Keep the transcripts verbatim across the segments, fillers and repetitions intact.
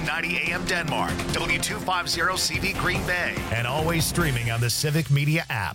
ninety A M Denmark, W two fifty C V Green Bay, and always streaming on the Civic Media app.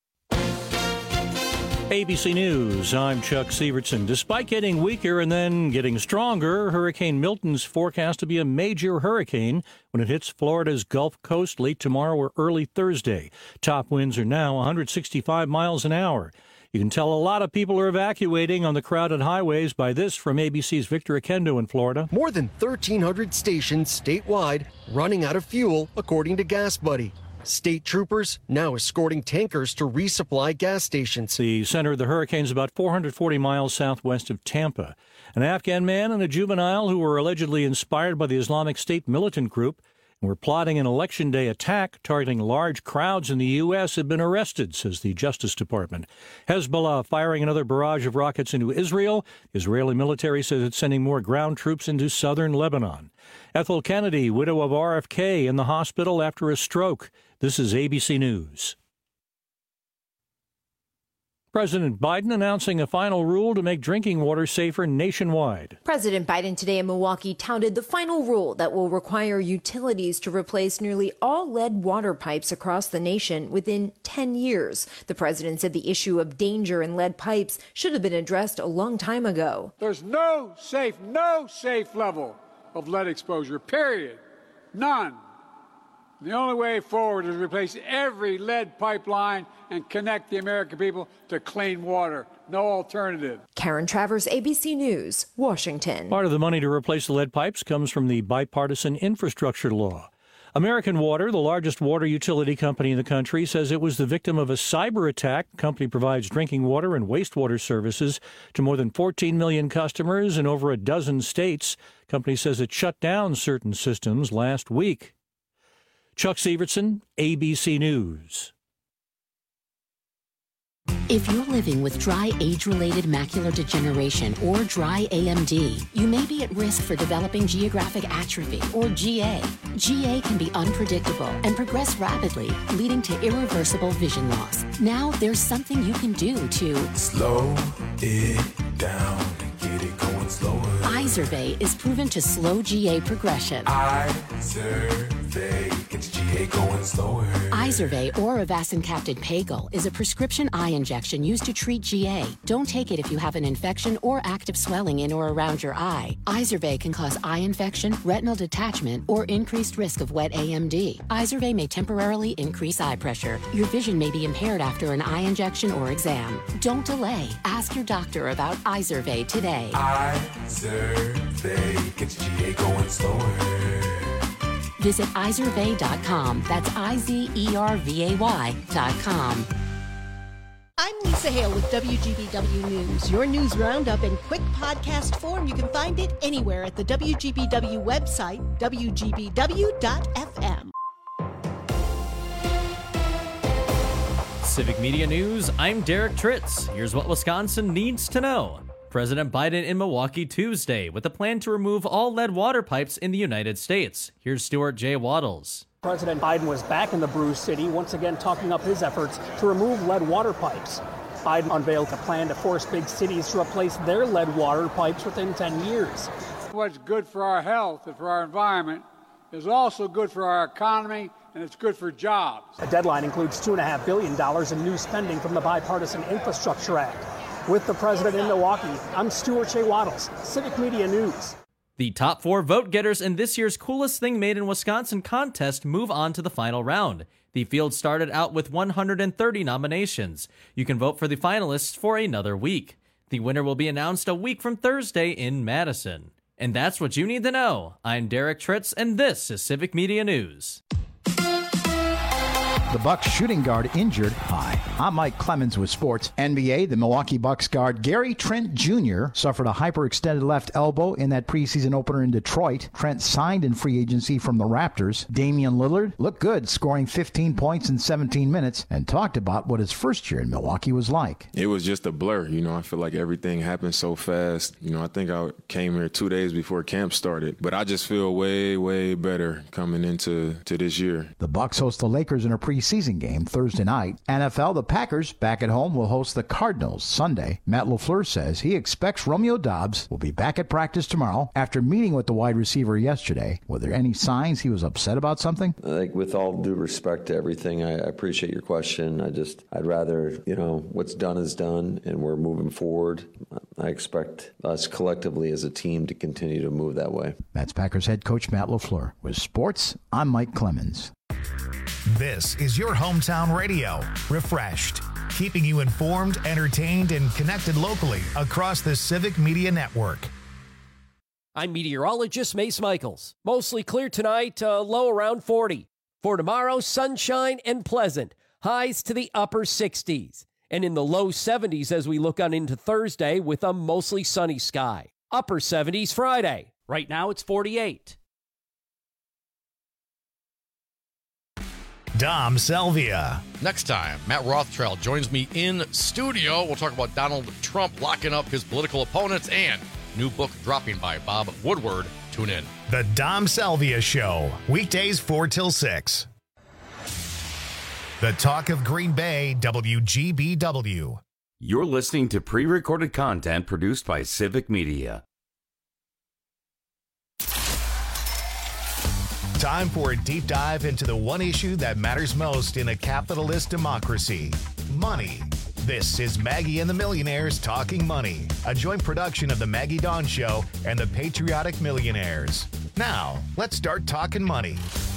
A B C News, I'm Chuck Sievertson. Despite getting weaker and then getting stronger, Hurricane Milton's forecast to be a major hurricane when it hits Florida's Gulf Coast late tomorrow or early Thursday. Top winds are now one hundred sixty-five miles an hour. You can tell a lot of people are evacuating on the crowded highways by this from A B C's Victor Akendo in Florida. More than thirteen hundred stations statewide running out of fuel, according to Gas Buddy. State troopers now escorting tankers to resupply gas stations. The center of the hurricane is about four hundred forty miles southwest of Tampa. An Afghan man and a juvenile who were allegedly inspired by the Islamic State militant group and were plotting an election day attack targeting large crowds in the U S have been arrested, says the Justice Department. Hezbollah firing another barrage of rockets into Israel. The Israeli military says it's sending more ground troops into southern Lebanon. Ethel Kennedy, widow of R F K, in the hospital after a stroke. This is A B C News. President Biden announcing a final rule to make drinking water safer nationwide. President Biden today in Milwaukee touted the final rule that will require utilities to replace nearly all lead water pipes across the nation within ten years. The president said the issue of danger in lead pipes should have been addressed a long time ago. There's no safe, no safe level of lead exposure, period. None. The only way forward is to replace every lead pipeline and connect the American people to clean water. No alternative. Karen Travers, A B C News, Washington. Part of the money to replace the lead pipes comes from the bipartisan infrastructure law. American Water, the largest water utility company in the country, says it was the victim of a cyber attack. The company provides drinking water and wastewater services to more than fourteen million customers in over a dozen states. The company says it shut down certain systems last week. Chuck Sievertson, A B C News. If you're living with dry age-related macular degeneration or dry A M D, you may be at risk for developing geographic atrophy or G A. G A can be unpredictable and progress rapidly, leading to irreversible vision loss. Now there's something you can do to slow it down and get it going slower. Izervay is proven to slow G A progression. Izervay gets G A going slower. Izervay or avacincaptad pagel is a prescription eye injection used to treat G A. Don't take it if you have an infection or active swelling in or around your eye. Izervay can cause eye infection, retinal detachment, or increased risk of wet A M D. Izervay may temporarily increase eye pressure. Your vision may be impaired after an eye injection or exam. Don't delay. Ask your doctor about Izervay today. Izervay gets G A going slower. Visit Izervay dot com. That's I Z E R V A Y dot com. I'm Lisa Hale with W G B W News. Your news roundup in quick podcast form. You can find it anywhere at the W G B W website, W G B W dot F M. Civic Media News, I'm Derek Tritz. Here's what Wisconsin needs to know. President Biden in Milwaukee Tuesday with a plan to remove all lead water pipes in the United States. Here's Stuart J. Waddles. President Biden was back in the Brew City, once again talking up his efforts to remove lead water pipes. Biden unveiled a plan to force big cities to replace their lead water pipes within ten years. What's good for our health and for our environment is also good for our economy, and it's good for jobs. The deadline includes two point five billion dollars in new spending from the Bipartisan Infrastructure Act. With the president in Milwaukee, I'm Stuart J. Waddles, Civic Media News. The top four vote getters in this year's Coolest Thing Made in Wisconsin contest move on to the final round. The field started out with one hundred thirty nominations. You can vote for the finalists for another week. The winner will be announced a week from Thursday in Madison. And that's what you need to know. I'm Derek Tritz, and this is Civic Media News. The Bucks shooting guard injured. Hi, I'm Mike Clemens with sports. N B A, the Milwaukee Bucks guard Gary Trent Junior suffered a hyperextended left elbow in that preseason opener in Detroit. Trent signed in free agency from the Raptors. Damian Lillard looked good, scoring fifteen points in seventeen minutes, and talked about what his first year in Milwaukee was like. It was just a blur. You know, I feel like everything happened so fast. You know, I think I came here two days before camp started, but I just feel way, way better coming into to this year. The Bucks host the Lakers in a preseason season game Thursday night. N F L, the Packers, back at home, will host the Cardinals Sunday. Matt LaFleur says he expects Romeo Doubs will be back at practice tomorrow after meeting with the wide receiver yesterday. Were there any signs he was upset about something? I think with all due respect to everything, I appreciate your question. I just, I'd rather, you know, what's done is done, and we're moving forward. I expect us collectively as a team to continue to move that way. That's Packers head coach Matt LaFleur. With sports, I'm Mike Clemens. This is your hometown radio, Refreshed, keeping you informed, entertained, and connected locally across the Civic Media Network. I'm meteorologist Mace Michaels. Mostly clear tonight, uh, low around forty. For tomorrow, sunshine and pleasant. Highs to the upper sixties. And in the low seventies as we look on into Thursday with a mostly sunny sky. Upper seventies Friday. Right now it's forty-eight. Dom Selvia. Next time, Matt Rothschild joins me in studio. We'll talk about Donald Trump locking up his political opponents and new book dropping by Bob Woodward. Tune in. The Dom Selvia Show, weekdays four till six. The Talk of Green Bay, W G B W. You're listening to pre-recorded content produced by Civic Media. Time for a deep dive into the one issue that matters most in a capitalist democracy: money. This is Maggie and the Millionaires Talking Money, a joint production of the Maggie Dawn Show and the Patriotic Millionaires. Now, let's start talking money.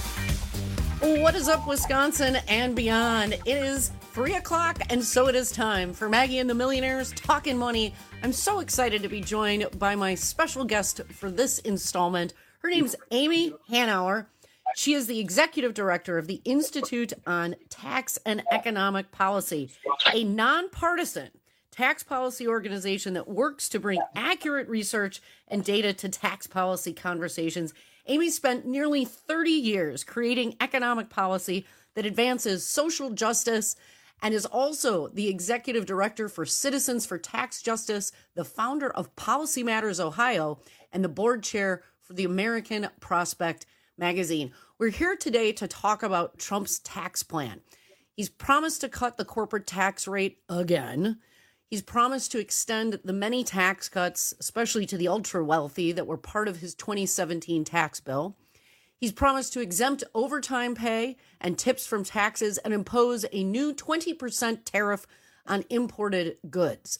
What is up, Wisconsin and beyond? It is three o'clock, and so it is time for Maggie and the Millionaires Talking Money. I'm so excited to be joined by my special guest for this installment. Her name's Amy Hanauer. She is the executive director of the Institute on Tax and Economic Policy, a nonpartisan tax policy organization that works to bring accurate research and data to tax policy conversations. Amy spent nearly thirty years creating economic policy that advances social justice and is also the executive director for Citizens for Tax Justice, the founder of Policy Matters Ohio, and the board chair for the American Prospect magazine. We're here today to talk about Trump's tax plan. He's promised to cut the corporate tax rate again. He's promised to extend the many tax cuts, especially to the ultra wealthy, that were part of his twenty seventeen tax bill. He's promised to exempt overtime pay and tips from taxes and impose a new twenty percent tariff on imported goods.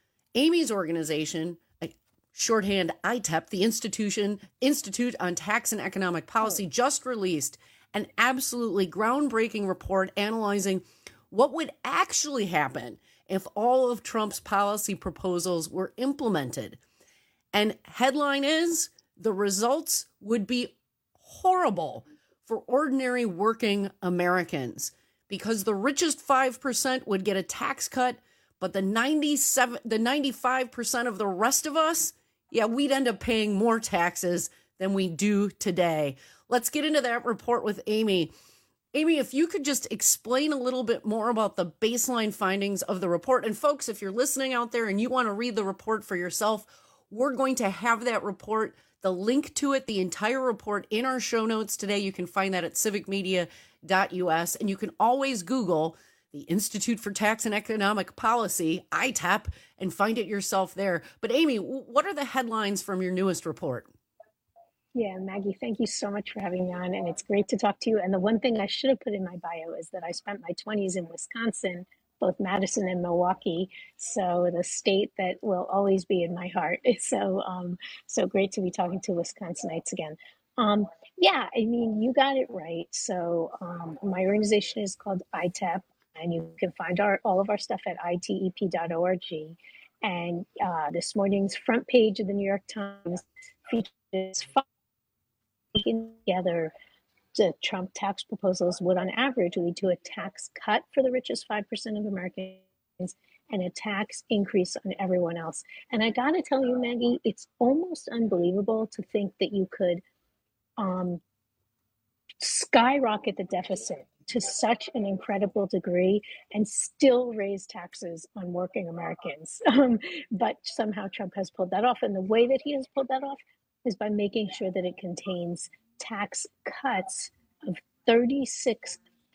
Amy's organization, shorthand I T E P, the Institution Institute on Tax and Economic Policy, just released an absolutely groundbreaking report analyzing what would actually happen if all of Trump's policy proposals were implemented. And headline is, the results would be horrible for ordinary working Americans, because the richest five percent would get a tax cut, but the ninety-seven, the ninety-five percent of the rest of us, yeah, we'd end up paying more taxes than we do today. Let's get into that report with Amy. Amy, if you could just explain a little bit more about the baseline findings of the report. And folks, if you're listening out there and you want to read the report for yourself, we're going to have that report, the link to it, the entire report in our show notes today. You can find that at civic media dot U S. And you can always Google the Institute for Tax and Economic Policy, I T E P, and find it yourself there. But Amy, what are the headlines from your newest report? Yeah, Maggie, thank you so much for having me on, and it's great to talk to you. And the one thing I should have put in my bio is that I spent my twenties in Wisconsin, both Madison and Milwaukee, so the state that will always be in my heart. So, um, so great to be talking to Wisconsinites again. Um, yeah, I mean, you got it right. So um, my organization is called I T E P, and you can find our all of our stuff at I T E P dot org. And uh, this morning's front page of the New York Times features five together the Trump tax proposals would on average lead to a tax cut for the richest five percent of Americans and a tax increase on everyone else. And I gotta tell you, Maggie, it's almost unbelievable to think that you could um, skyrocket the deficit to such an incredible degree and still raise taxes on working Americans. Um, but somehow Trump has pulled that off. And the way that he has pulled that off is by making sure that it contains tax cuts of thirty-six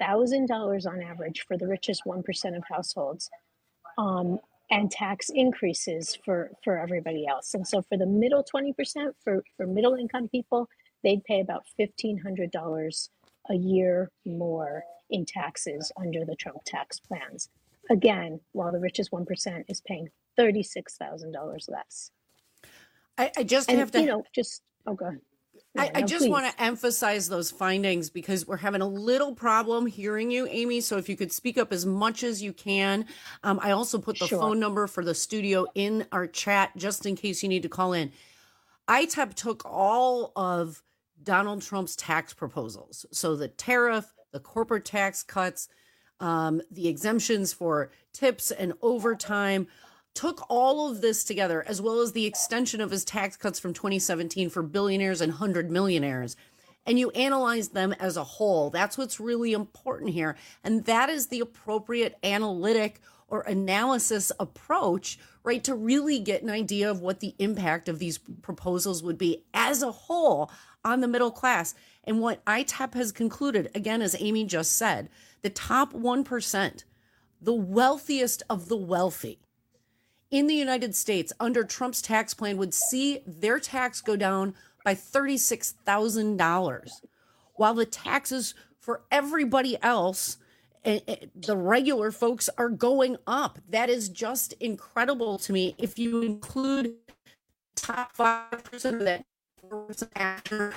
thousand dollars on average for the richest one percent of households, um, and tax increases for, for everybody else. And so for the middle twenty percent, for, for middle income people, they'd pay about fifteen hundred dollars a year more in taxes under the Trump tax plans. Again, while the richest one percent is paying thirty-six thousand dollars less. I, I just and, have to, you know, just, oh, go ahead. I, Yeah, I no, just please. want to emphasize those findings because we're having a little problem hearing you, Amy. So if you could speak up as much as you can. Um, I also put the Sure. phone number for the studio in our chat just in case you need to call in. I T A P took all of Donald Trump's tax proposals. So the tariff, the corporate tax cuts, um, the exemptions for tips and overtime, took all of this together, as well as the extension of his tax cuts from twenty seventeen for billionaires and one hundred millionaires. And you analyze them as a whole. That's what's really important here. And that is the appropriate analytic or analysis approach, right, to really get an idea of what the impact of these proposals would be as a whole on the middle class. And what I T A P has concluded, again, as Amy just said, the top one percent, the wealthiest of the wealthy in the United States under Trump's tax plan would see their tax go down by thirty-six thousand dollars, while the taxes for everybody else, eh, eh, the regular folks, are going up. That is just incredible to me. If you include top five percent of that four percent after,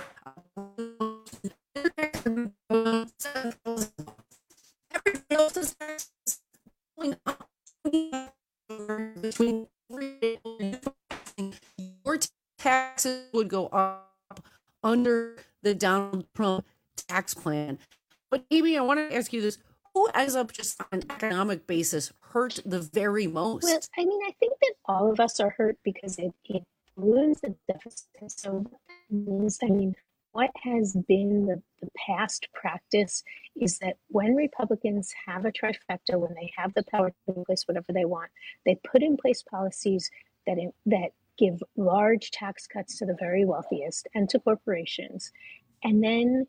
everybody else's taxes going up. Between your taxes would go up under the Donald Trump tax plan. But Amy, I want to ask you this: who ends up just on an economic basis hurt the very most? Well, I mean, I think that all of us are hurt because it, it balloons the deficit. So that means, I mean, what has been the, the past practice is that when Republicans have a trifecta, when they have the power to put in place whatever they want, they put in place policies that in, that give large tax cuts to the very wealthiest and to corporations, and then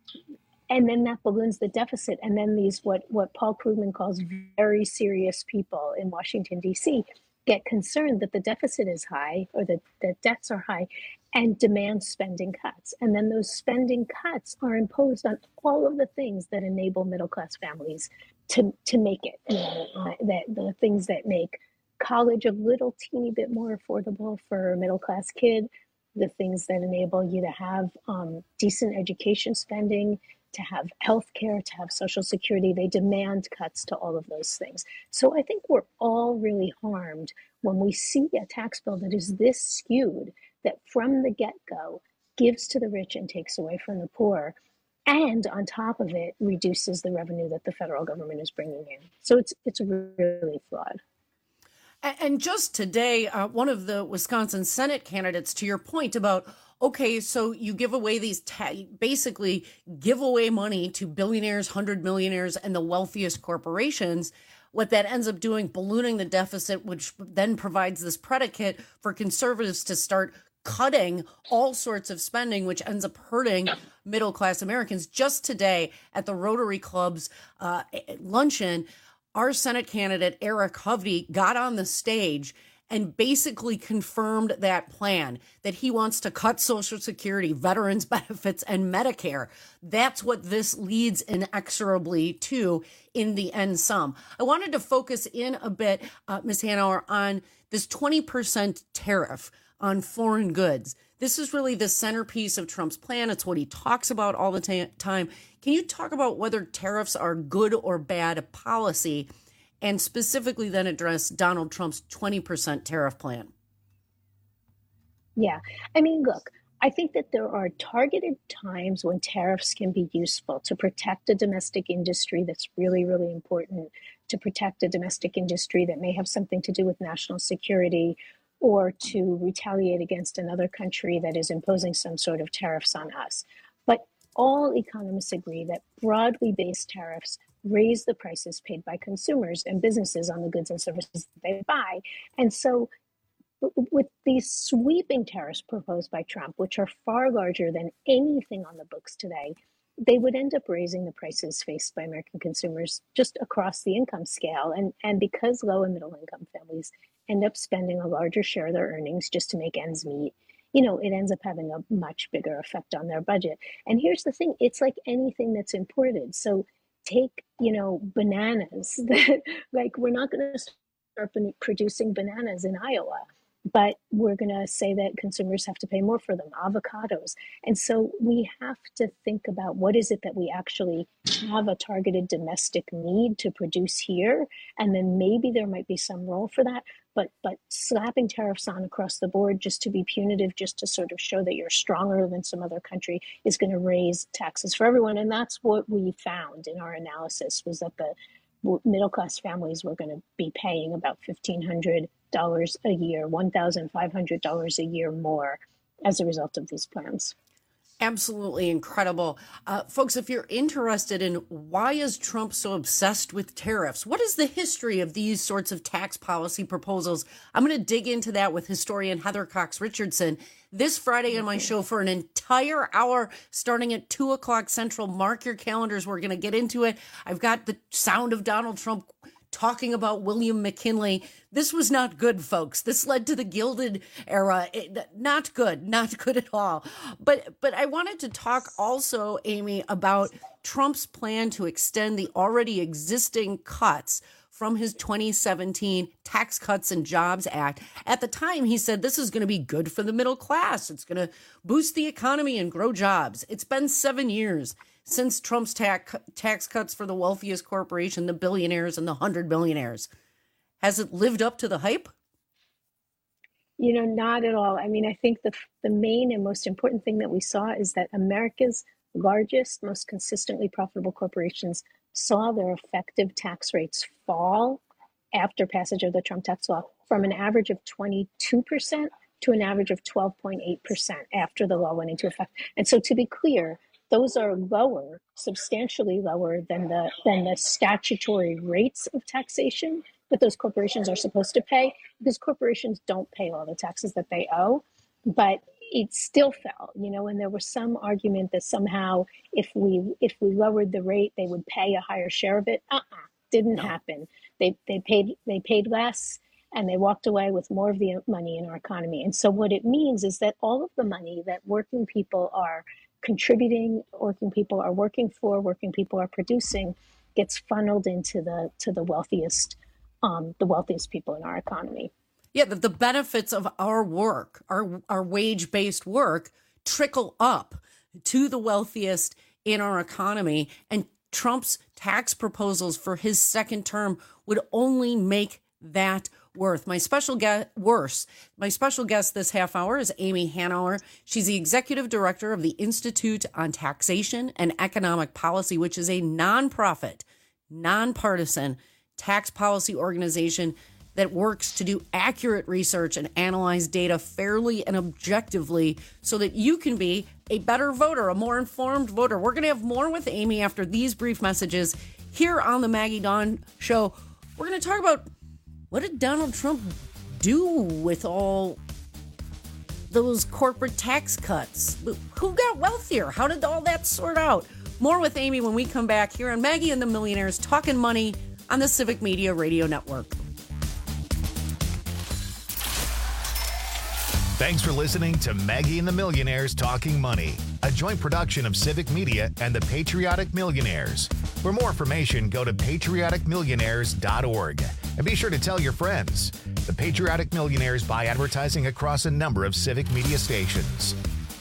and then that balloons the deficit, and then these what what Paul Krugman calls very serious people in Washington D C get concerned that the deficit is high or that the debts are high and demand spending cuts. And then those spending cuts are imposed on all of the things that enable middle-class families to, to make it, you know, uh, that the things that make college a little teeny bit more affordable for a middle-class kid, the things that enable you to have um, decent education spending, to have health care, to have Social Security. They demand cuts to all of those things. So I think we're all really harmed when we see a tax bill that is this skewed, that from the get-go gives to the rich and takes away from the poor, and on top of it reduces the revenue that the federal government is bringing in. So it's it's really flawed. And just today, uh, one of the Wisconsin Senate candidates, to your point about, okay, so you give away these, ta- basically give away money to billionaires, hundred millionaires, and the wealthiest corporations. What that ends up doing, ballooning the deficit, which then provides this predicate for conservatives to start cutting all sorts of spending, which ends up hurting middle-class Americans. Just today at the Rotary Club's uh, luncheon, our Senate candidate, Eric Hovde, got on the stage and basically confirmed that plan, that he wants to cut Social Security, veterans benefits, and Medicare. That's what this leads inexorably to in the end sum. I wanted to focus in a bit, uh, Miz Hanauer, on this twenty percent tariff on foreign goods. This is really the centerpiece of Trump's plan. It's what he talks about all the ta- time. Can you talk about whether tariffs are good or bad policy, and specifically then address Donald Trump's twenty percent tariff plan? Yeah, I mean, look, I think that there are targeted times when tariffs can be useful to protect a domestic industry that's really, really important, to protect a domestic industry that may have something to do with national security, or to retaliate against another country that is imposing some sort of tariffs on us. But all economists agree that broadly based tariffs raise the prices paid by consumers and businesses on the goods and services that they buy. And so with these sweeping tariffs proposed by Trump, which are far larger than anything on the books today, they would end up raising the prices faced by American consumers just across the income scale. And, and because low and middle income families end up spending a larger share of their earnings just to make ends meet, you know, it ends up having a much bigger effect on their budget. And here's the thing, it's like anything that's imported. So take, you know, bananas. Like, we're not going to start producing bananas in Iowa, but we're going to say that consumers have to pay more for them, avocados. And so we have to think about what is it that we actually have a targeted domestic need to produce here. And then maybe there might be some role for that. But but slapping tariffs on across the board just to be punitive, just to sort of show that you're stronger than some other country, is going to raise taxes for everyone. And that's what we found in our analysis, was that the middle-class families were going to be paying about fifteen hundred dollars a year, one thousand five hundred dollars a year more as a result of these plans. Absolutely incredible. Uh, folks, if you're interested in why is Trump so obsessed with tariffs, what is the history of these sorts of tax policy proposals? I'm going to dig into that with historian Heather Cox Richardson this Friday on my show for an entire hour, starting at two o'clock Central. Mark your calendars. We're going to get into it. I've got the sound of Donald Trump talking about William McKinley. This was not good, folks. This led to the Gilded Era. It, not good, not good at all. But but I wanted to talk also, Amy, about Trump's plan to extend the already existing cuts from his twenty seventeen Tax Cuts and Jobs Act. At the time, he said this is going to be good for the middle class. It's going to boost the economy and grow jobs. It's been seven years since Trump's tax tax cuts for the wealthiest corporation, the billionaires and the hundred billionaires. Has it lived up to the hype? You know, not at all. I mean, I think the the main and most important thing that we saw is that America's largest, most consistently profitable corporations saw their effective tax rates fall after passage of the Trump tax law from an average of twenty-two percent to an average of twelve point eight percent after the law went into effect. And so, to be clear, those are lower, substantially lower than the than the statutory rates of taxation that those corporations are supposed to pay, because corporations don't pay all the taxes that they owe. But it still fell, you know, and there was some argument that somehow if we if we lowered the rate, they would pay a higher share of it. Uh-uh, didn't no. happen. They they paid they paid less, and they walked away with more of the money in our economy. And so what it means is that all of the money that working people are contributing, working people are working for, working people are producing, gets funneled into the to the wealthiest, um, the wealthiest people in our economy. Yeah, the, the benefits of our work, our our wage-based work, trickle up to the wealthiest in our economy. And Trump's tax proposals for his second term would only make that worth. My special guest, worse. My special guest this half hour is Amy Hanauer. She's the executive director of the Institute on Taxation and Economic Policy, which is a nonprofit, nonpartisan tax policy organization that works to do accurate research and analyze data fairly and objectively so that you can be a better voter, a more informed voter. We're going to have more with Amy after these brief messages here on the Maggie Dawn Show. We're going to talk about what did Donald Trump do with all those corporate tax cuts? Who got wealthier? How did all that sort out? More with Amy when we come back here on Maggie and the Millionaires Talking Money on the Civic Media Radio Network. Thanks for listening to Maggie and the Millionaires Talking Money, a joint production of Civic Media and the Patriotic Millionaires. For more information, go to patriotic millionaires dot org. And be sure to tell your friends. The Patriotic Millionaires buy advertising across a number of Civic Media stations.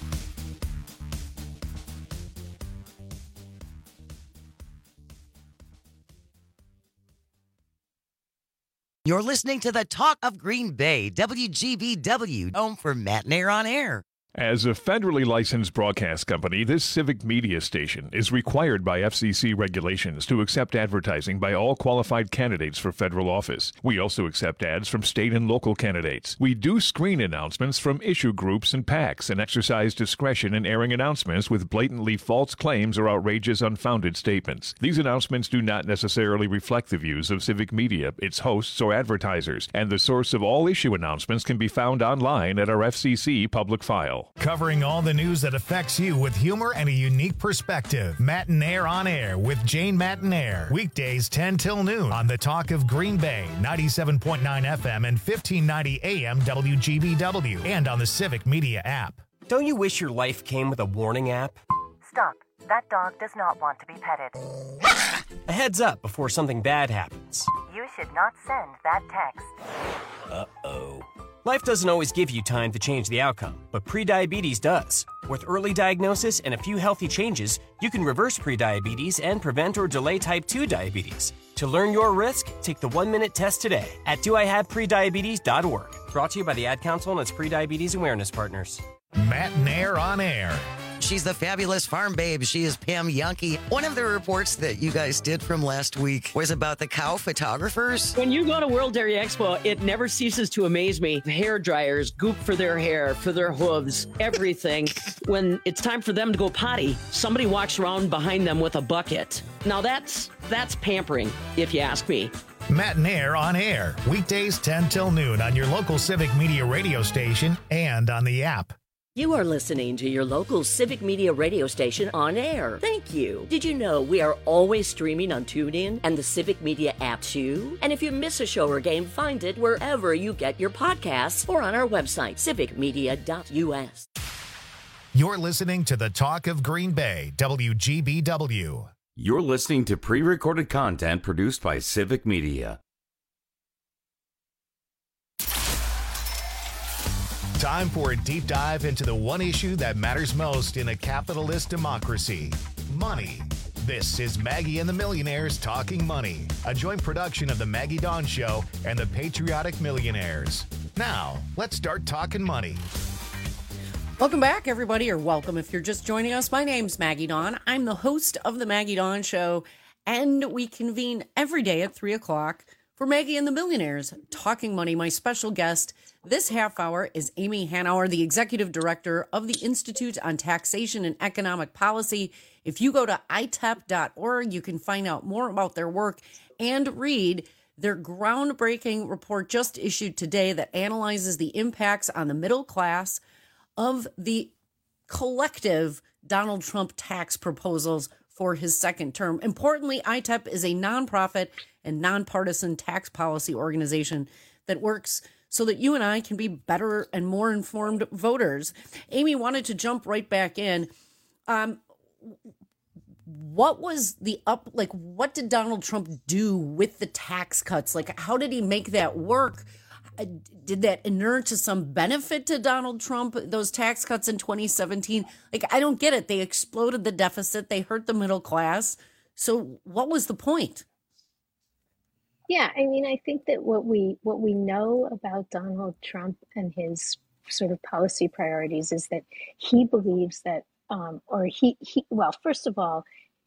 You're listening to the Talk of Green Bay, W G B W, home for Matt Nair on Air. As a federally licensed broadcast company, this Civic Media station is required by F C C regulations to accept advertising by all qualified candidates for federal office. We also accept ads from state and local candidates. We do screen announcements from issue groups and PACs and exercise discretion in airing announcements with blatantly false claims or outrageous unfounded statements. These announcements do not necessarily reflect the views of Civic Media, its hosts, or advertisers, and the source of all issue announcements can be found online at our F C C public file. style. Covering all the news that affects you with humor and a unique perspective. Matinaire on Air with Jane Matinaire. Weekdays ten till noon on the Talk of Green Bay, ninety-seven point nine F M and fifteen ninety A M W G B W, and on the Civic Media app. Don't you wish your life came with a warning app? Stop. That dog does not want to be petted. A heads up before something bad happens. You should not send that text. Uh-oh. Life doesn't always give you time to change the outcome, but prediabetes does. With early diagnosis and a few healthy changes, you can reverse prediabetes and prevent or delay type two diabetes. To learn your risk, take the one-minute test today at do I have prediabetes dot org. Brought to you by the Ad Council and its Prediabetes Awareness Partners. Matinaire on Air. She's the fabulous farm babe. She is Pam Yankee. One of the reports that you guys did from last week was about the cow photographers. When you go to World Dairy Expo, it never ceases to amaze me. Hair dryers, goop for their hair, for their hooves, everything. When it's time for them to go potty, somebody walks around behind them with a bucket. Now that's that's pampering, if you ask me. Matinaire on Air. Weekdays ten till noon on your local Civic Media radio station and on the app. You are listening to your local Civic Media radio station on air. Thank you. Did you know we are always streaming on TuneIn and the Civic Media app too? And if you miss a show or game, find it wherever you get your podcasts or on our website, civic media dot U S. You're listening to the Talk of Green Bay, W G B W. You're listening to pre-recorded content produced by Civic Media. Time for a deep dive into the one issue that matters most in a capitalist democracy: money. This is Maggie and the Millionaires Talking Money, a joint production of the Maggie Dawn Show and the Patriotic Millionaires. Now, let's start talking money. Welcome back, everybody, or welcome if you're just joining us. My name's Maggie Dawn. I'm the host of the Maggie Dawn Show, and we convene every day at three o'clock for Maggie and the Millionaires Talking Money. My special guest this half hour is Amy Hanauer, the executive director of the Institute on Taxation and Economic Policy. If you go to I T E P dot org, you can find out more about their work and read their groundbreaking report just issued today that analyzes the impacts on the middle class of the collective Donald Trump tax proposals for his second term. Importantly, I T E P is a nonprofit and nonpartisan tax policy organization that works so that you and I can be better and more informed voters. Amy wanted to jump right back in. Um, what was the up, like, what did Donald Trump do with the tax cuts? Like, how did he make that work? Did that inure to some benefit to Donald Trump, those tax cuts in twenty seventeen? Like, I don't get it. They exploded the deficit. They hurt the middle class. So what was the point? Yeah, I mean, I think that what we what we know about Donald Trump and his sort of policy priorities is that he believes that, um, or he, he, well, first of all,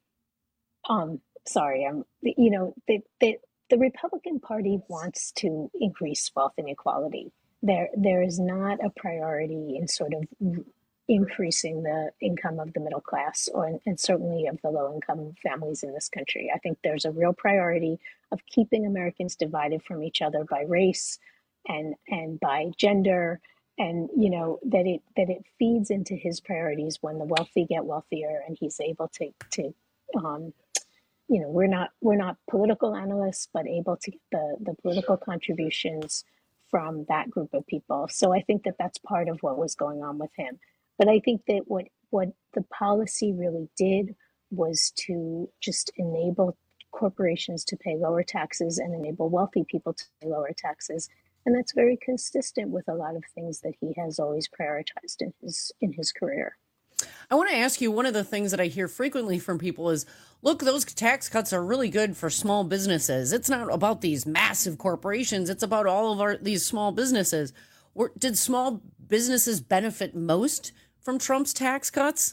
um, sorry, I'm, you know, that the, the Republican Party wants to increase wealth inequality. There, there is not a priority in sort of increasing the income of the middle class, or and certainly of the low-income families in this country. I think there's a real priority of keeping Americans divided from each other by race and and by gender, and you know that it that it feeds into his priorities when the wealthy get wealthier, and he's able to to um, you know we're not we're not political analysts, but able to get the the political contributions from that group of people. So I think that that's part of what was going on with him. But I think that what, what the policy really did was to just enable corporations to pay lower taxes and enable wealthy people to pay lower taxes. And that's very consistent with a lot of things that he has always prioritized in his in his career. I want to ask you, one of the things that I hear frequently from people is, look, those tax cuts are really good for small businesses. It's not about these massive corporations. It's about all of our these small businesses. Or, did small businesses benefit most from Trump's tax cuts?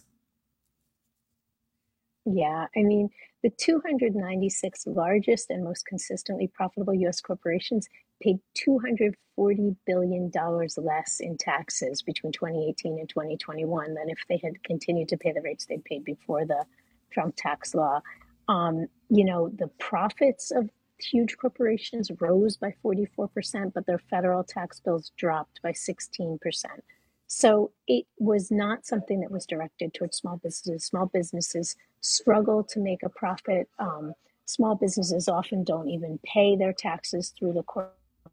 Yeah, I mean, the two hundred ninety-six largest and most consistently profitable U S corporations paid two hundred forty billion dollars less in taxes between twenty eighteen and twenty twenty-one than if they had continued to pay the rates they'd paid before the Trump tax law. Um, you know, the profits of huge corporations rose by forty-four percent, but their federal tax bills dropped by sixteen percent. So it was not something that was directed towards small businesses. Small businesses struggle to make a profit. Um, small businesses often don't even pay their taxes through the corporate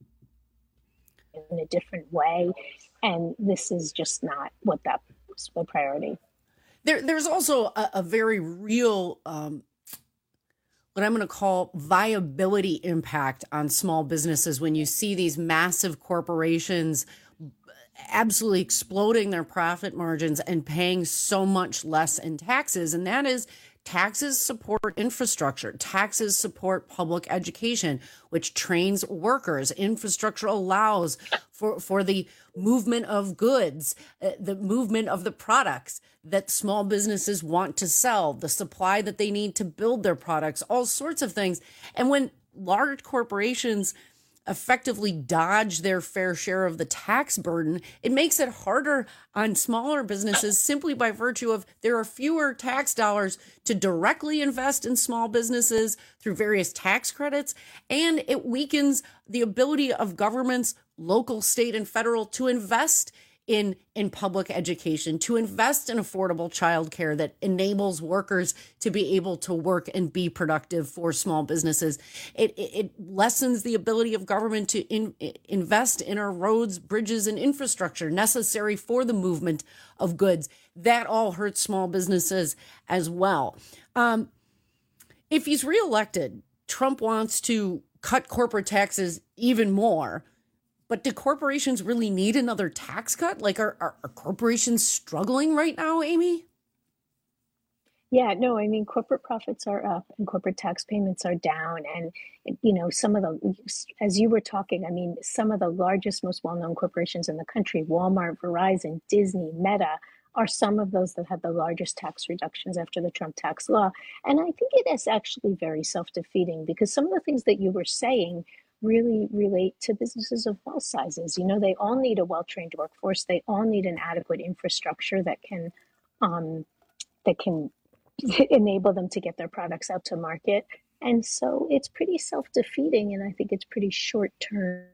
in a different way. And this is just not what that was the priority. There, there's also a, a very real, um, what I'm going to call viability impact on small businesses when you see these massive corporations absolutely exploding their profit margins and paying so much less in taxes. And that is taxes support infrastructure. Taxes support public education, which trains workers. Infrastructure allows for, for the movement of goods, uh, the movement of the products that small businesses want to sell, the supply that they need to build their products, all sorts of things. And when large corporations effectively dodge their fair share of the tax burden, it makes it harder on smaller businesses simply by virtue of there are fewer tax dollars to directly invest in small businesses through various tax credits, and it weakens the ability of governments, local, state, and federal, to invest in in public education, to invest in affordable childcare that enables workers to be able to work and be productive for small businesses. It, it, it lessens the ability of government to in, invest in our roads, bridges, and infrastructure necessary for the movement of goods. That all hurts small businesses as well. Um, if he's reelected, Trump wants to cut corporate taxes even more. But do corporations really need another tax cut? Like, are, are, are corporations struggling right now, Amy? Yeah, no, I mean, corporate profits are up and corporate tax payments are down. And, you know, some of the, as you were talking, I mean, some of the largest, most well-known corporations in the country, Walmart, Verizon, Disney, Meta, are some of those that had the largest tax reductions after the Trump tax law. And I think it is actually very self-defeating because some of the things that you were saying really relate to businesses of all sizes. You know, they all need a well-trained workforce. They all need an adequate infrastructure that can um, that can enable them to get their products out to market. And so it's pretty self-defeating, and I think it's pretty short-term.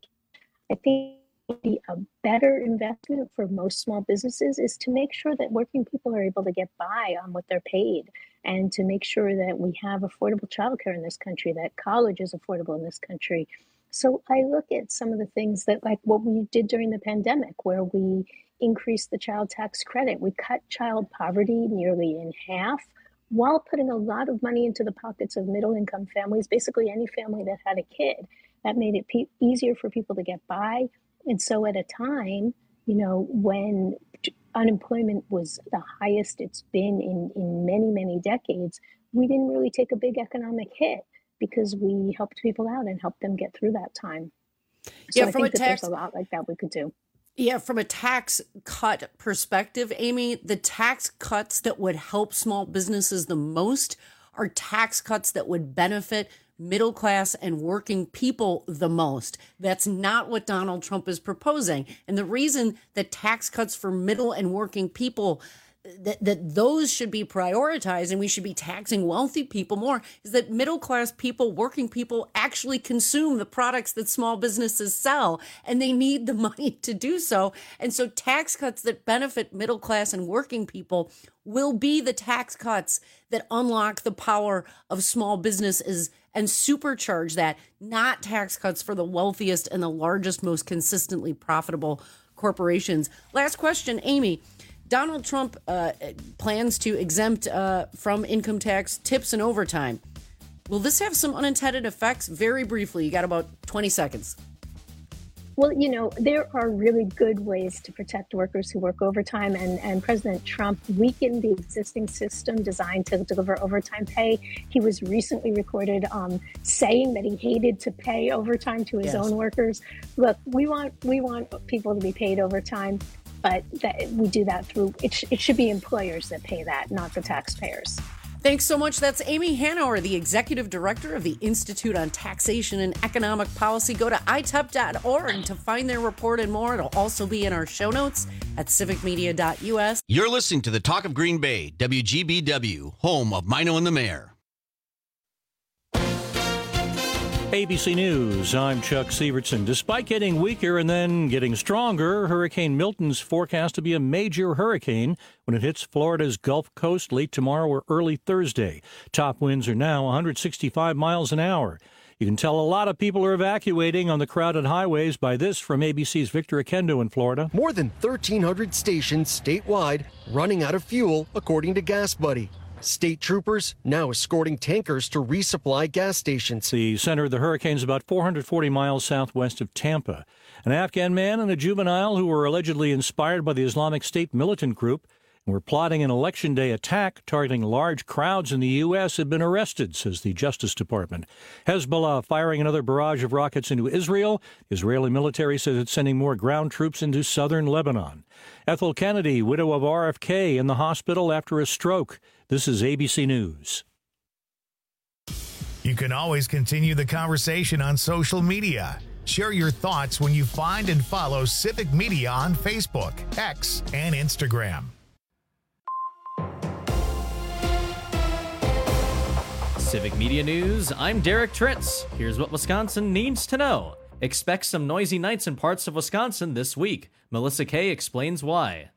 I think be a better investment for most small businesses is to make sure that working people are able to get by on what they're paid, and to make sure that we have affordable childcare in this country, that college is affordable in this country. So I look at some of the things that, like what we did during the pandemic, where we increased the child tax credit. We cut child poverty nearly in half while putting a lot of money into the pockets of middle income families, basically any family that had a kid. That made it pe- easier for people to get by. And so at a time, you know, when unemployment was the highest it's been in, in many, many decades, we didn't really take a big economic hit because we helped people out and helped them get through that time. So yeah, I from think a that tax, there's a lot like that we could do. Yeah, from a tax cut perspective, Amy, the tax cuts that would help small businesses the most are tax cuts that would benefit middle class and working people the most. That's not what Donald Trump is proposing. And the reason that tax cuts for middle and working people, that, that those should be prioritized and we should be taxing wealthy people more, is that middle class people, working people actually consume the products that small businesses sell, and they need the money to do so. And so tax cuts that benefit middle class and working people will be the tax cuts that unlock the power of small businesses and supercharge that, not tax cuts for the wealthiest and the largest, most consistently profitable corporations. Last question, Amy. Donald Trump uh, plans to exempt uh, from income tax tips and overtime. Will this have some unintended effects? Very briefly, you got about twenty seconds. Well, you know, there are really good ways to protect workers who work overtime, and, and President Trump weakened the existing system designed to deliver overtime pay. He was recently recorded um, saying that he hated to pay overtime to his yes. own workers. Look, we want we want people to be paid overtime, but that, we do that through, it, sh- it should be employers that pay that, not the taxpayers. Thanks so much. That's Amy Hanauer, the Executive Director of the Institute on Taxation and Economic Policy. Go to I T E P dot org to find their report and more. It'll also be in our show notes at civic media dot U S. You're listening to the Talk of Green Bay, W G B W, home of Mino and the Mayor. A B C News, I'm Chuck Sievertson. Despite getting weaker and then getting stronger, Hurricane Milton's forecast to be a major hurricane when it hits Florida's Gulf Coast late tomorrow or early Thursday. Top winds are now one hundred sixty-five miles an hour. You can tell a lot of people are evacuating on the crowded highways by this from A B C's Victor Akendo in Florida. More than thirteen hundred stations statewide running out of fuel, according to Gas Buddy. State troopers now escorting tankers to resupply gas stations. The center of the hurricane is about four hundred forty miles southwest of Tampa. An Afghan man and a juvenile who were allegedly inspired by the Islamic State militant group and were plotting an Election Day attack targeting large crowds in the U S have been arrested, says the Justice Department. Hezbollah firing another barrage of rockets into Israel. The Israeli military says it's sending more ground troops into southern Lebanon. Ethel Kennedy, widow of R F K, in the hospital after a stroke. This is A B C News. You can always continue the conversation on social media. Share your thoughts when you find and follow Civic Media on Facebook, X, and Instagram. Civic Media News, I'm Derek Tritz. Here's what Wisconsin needs to know. Expect some noisy nights in parts of Wisconsin this week. Melissa Kay explains why.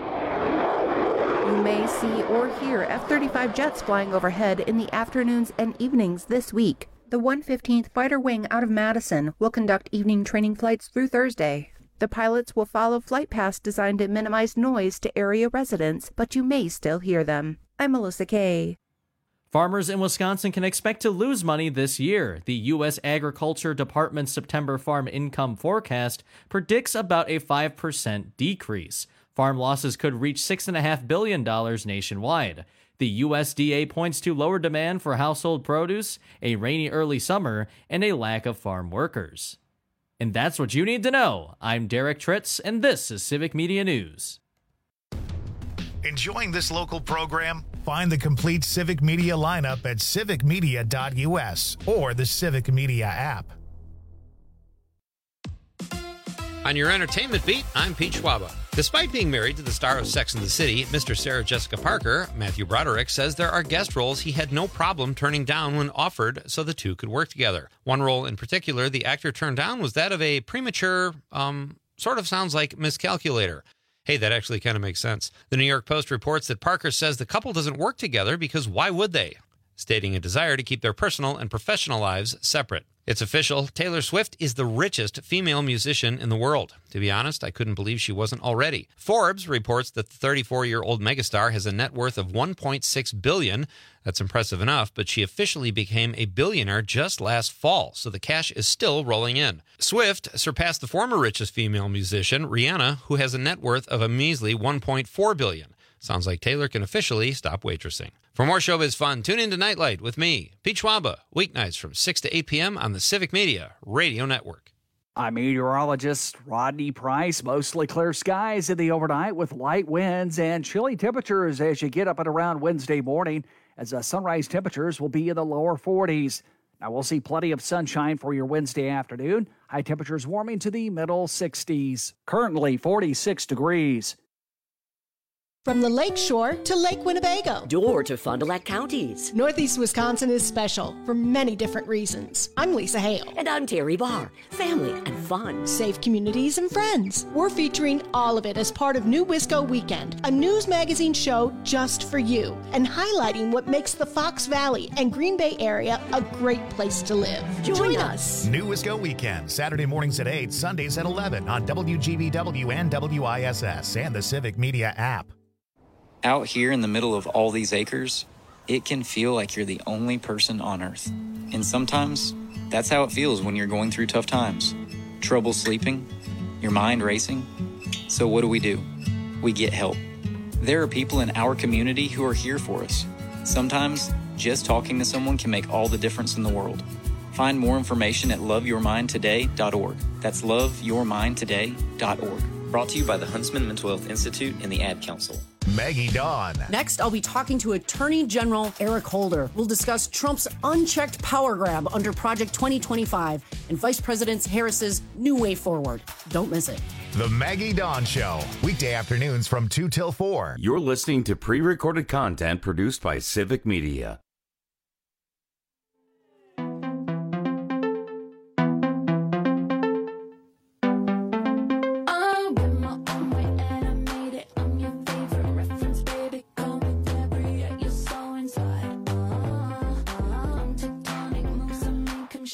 You may see or hear F thirty-five jets flying overhead in the afternoons and evenings this week. The one fifteenth Fighter Wing out of Madison will conduct evening training flights through Thursday. The pilots will follow flight paths designed to minimize noise to area residents, but you may still hear them. I'm Melissa Kay. Farmers in Wisconsin can expect to lose money this year. The U S Agriculture Department's September farm income forecast predicts about a five percent decrease. Farm losses could reach six point five billion dollars nationwide. The U S D A points to lower demand for household produce, a rainy early summer, and a lack of farm workers. And that's what you need to know. I'm Derek Tritz, and this is Civic Media News. Enjoying this local program? Find the complete Civic Media lineup at civic media dot u s or the Civic Media app. On your entertainment beat, I'm Pete Schwaba. Despite being married to the star of Sex and the City, Mister Sarah Jessica Parker, Matthew Broderick says there are guest roles he had no problem turning down when offered so the two could work together. One role in particular the actor turned down was that of a premature, um, sort of sounds like miscalculator. Hey, that actually kind of makes sense. The New York Post reports that Parker says the couple doesn't work together because why would they? Stating a desire to keep their personal and professional lives separate. It's official, Taylor Swift is the richest female musician in the world. To be honest, I couldn't believe she wasn't already. Forbes reports that the thirty-four-year-old megastar has a net worth of one point six billion dollars. That's impressive enough, but she officially became a billionaire just last fall, so the cash is still rolling in. Swift surpassed the former richest female musician, Rihanna, who has a net worth of a measly one point four billion dollars. Sounds like Taylor can officially stop waitressing. For more showbiz fun, tune in to Nightlight with me, Pete Schwaba, weeknights from six to eight p.m. on the Civic Media Radio Network. I'm meteorologist Rodney Price. Mostly clear skies in the overnight with light winds and chilly temperatures as you get up and around Wednesday morning, as the sunrise temperatures will be in the lower forties. Now we'll see plenty of sunshine for your Wednesday afternoon. High temperatures warming to the middle sixties. Currently forty-six degrees. From the Lake Shore to Lake Winnebago. Or to Fond du Lac counties. Northeast Wisconsin is special for many different reasons. I'm Lisa Hale. And I'm Terry Barr. Family and fun. Safe communities and friends. We're featuring all of it as part of New Wisco Weekend, a news magazine show just for you, and highlighting what makes the Fox Valley and Green Bay area a great place to live. Join, Join us. us. New Wisco Weekend, Saturday mornings at eight, Sundays at eleven on W G B W and W I S S and the Civic Media app. Out here in the middle of all these acres, it can feel like you're the only person on Earth. And sometimes, that's how it feels when you're going through tough times. Trouble sleeping, your mind racing. So what do we do? We get help. There are people in our community who are here for us. Sometimes, just talking to someone can make all the difference in the world. Find more information at love your mind today dot org. That's love your mind today dot org. Brought to you by the Huntsman Mental Health Institute and the Ad Council. Maggie Dawn. Next, I'll be talking to Attorney General Eric Holder. We'll discuss Trump's unchecked power grab under Project twenty twenty-five and Vice President Harris's new way forward. Don't miss it. The Maggie Dawn Show, weekday afternoons from two till four. You're listening to pre-recorded content produced by Civic Media.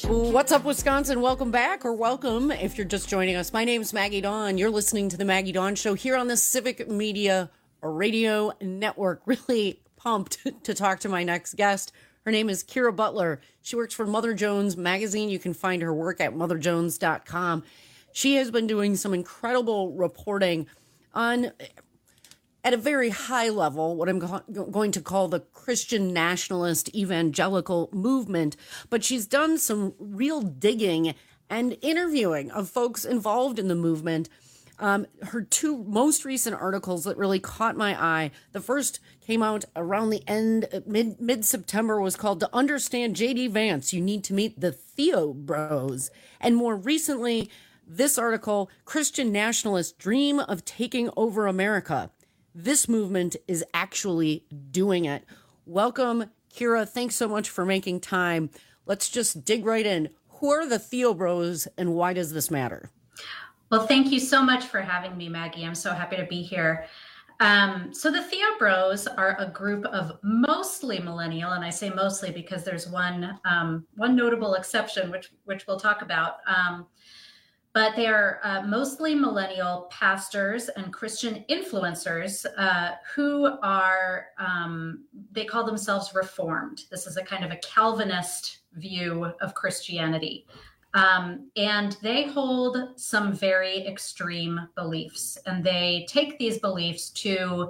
What's up, Wisconsin? Welcome back, or welcome if you're just joining us. My name is Maggie Dawn. You're listening to the Maggie Dawn Show here on the Civic Media Radio Network. Really pumped to talk to my next guest. Her name is Kira Butler. She works for Mother Jones Magazine. You can find her work at mother jones dot com. She has been doing some incredible reporting on, at a very high level, what I'm go- going to call the Christian nationalist evangelical movement. But she's done some real digging and interviewing of folks involved in the movement. Um, her two most recent articles that really caught my eye, the first came out around the end, mid, mid-September, was called To Understand J D Vance, You Need to Meet the Theo Bros. And more recently, this article, Christian Nationalists Dream of Taking Over America. This movement is actually doing it. Welcome, Kira. Thanks so much for making time. Let's just dig right in. Who are the Theo Bros and why does this matter? Well, thank you so much for having me, Maggie. I'm so happy to be here. Um, so the Theo Bros are a group of mostly millennial, and I say mostly because there's one um, one notable exception, which which we'll talk about. Um, but they are uh, mostly millennial pastors and Christian influencers uh, who are, um, they call themselves Reformed. This is a kind of a Calvinist view of Christianity. Um, and they hold some very extreme beliefs, and they take these beliefs to